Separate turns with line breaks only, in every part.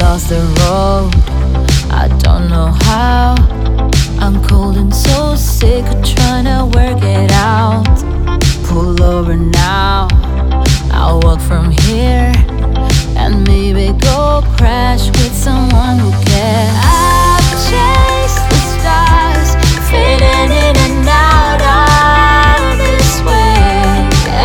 lost the road, I don't know how. I'm cold and so sick of trying to work it out. Pull over now, I'll walk from here and maybe go crash with someone who cares. I've chased the stars, fading in and out of this way.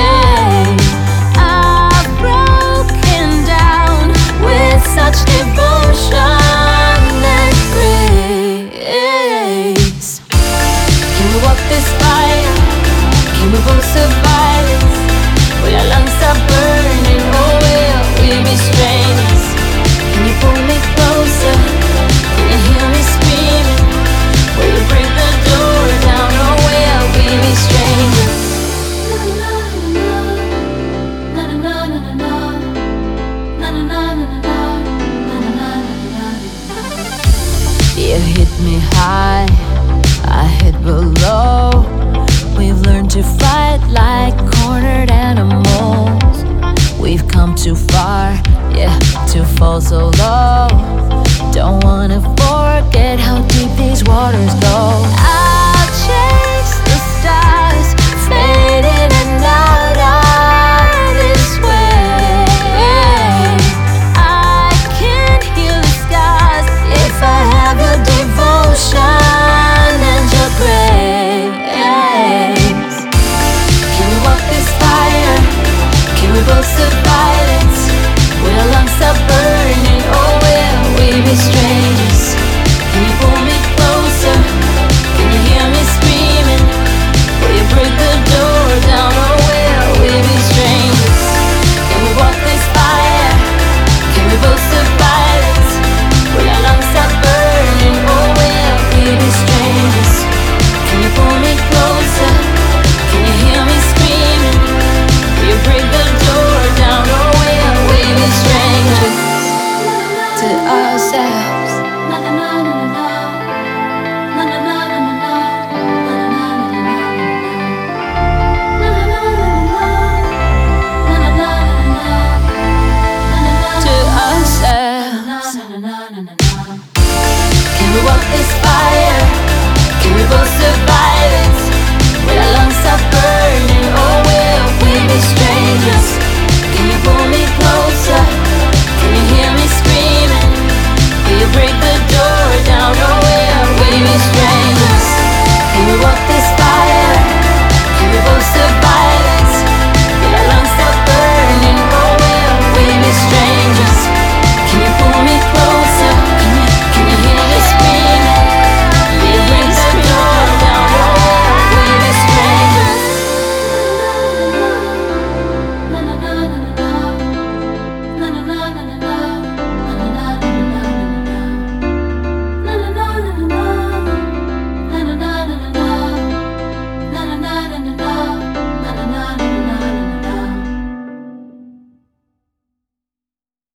I've broken down with such devotion and grace. Can we walk this fire? Can we both survive this? Will our lungs stop burning, or will we be strangers? Can you pull me closer? Can you hear me screaming? Will you break the door down, or will we be strangers? You hit me high, I hit below. We've learned to fight like cornered animals. We've come too far, yeah, to fall so low. Don't wanna forget how deep these waters go.